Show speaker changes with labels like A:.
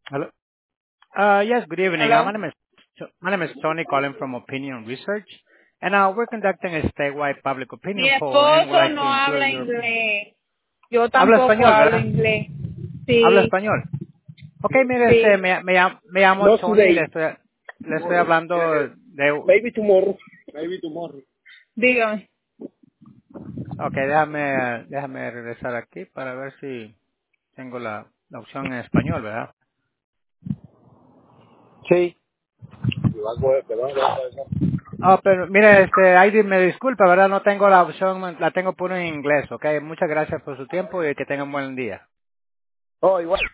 A: Hello. Yes, good evening.
B: Hello.
A: My name is Tony calling from Opinion Research, and we're conducting a statewide public
B: Mi
A: opinion poll, and we'd
B: esposo
A: like to
B: no
A: include
B: habla
A: your...
B: inglés. Yo
A: Habla
B: tampoco
A: español,
B: hablo
A: ¿verdad?
B: inglés.
A: Habla
B: Sí,
A: español. Ok, mire,
B: sí.
A: me llamo
C: Not
A: Tony,
C: today.
A: le estoy
C: Tomorrow.
A: hablando de...
C: Maybe tomorrow. Maybe tomorrow.
B: Dígame.
A: Ok, déjame regresar aquí para ver si tengo la opción en español, ¿verdad?
C: Sí. Y va a coger, perdón,
A: Pero mire, Aidy, me disculpa, ¿verdad? No tengo la opción, la tengo puro en inglés, ok. Muchas gracias por su tiempo y que tengan buen día.
C: Oh, igual.